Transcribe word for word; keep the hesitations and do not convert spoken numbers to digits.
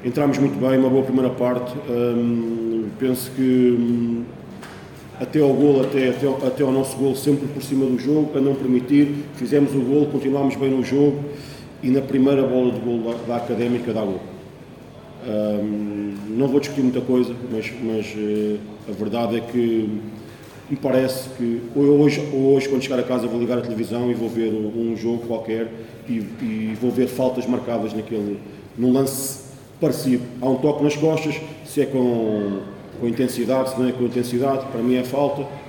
entramos muito bem, uma boa primeira parte. Um, penso que um, até ao gol, até, até, até ao nosso gol, sempre por cima do jogo, para não permitir, fizemos o gol, continuámos bem no jogo e na primeira bola de gol da, da Académica dá gol. Um, não vou discutir muita coisa, mas, mas uh, a verdade é que me parece que hoje, hoje, quando chegar a casa, vou ligar a televisão e vou ver um jogo qualquer e, e vou ver faltas marcadas naquele, num lance parecido. Há um toque nas costas, se é com, com intensidade, se não é com intensidade, para mim é falta.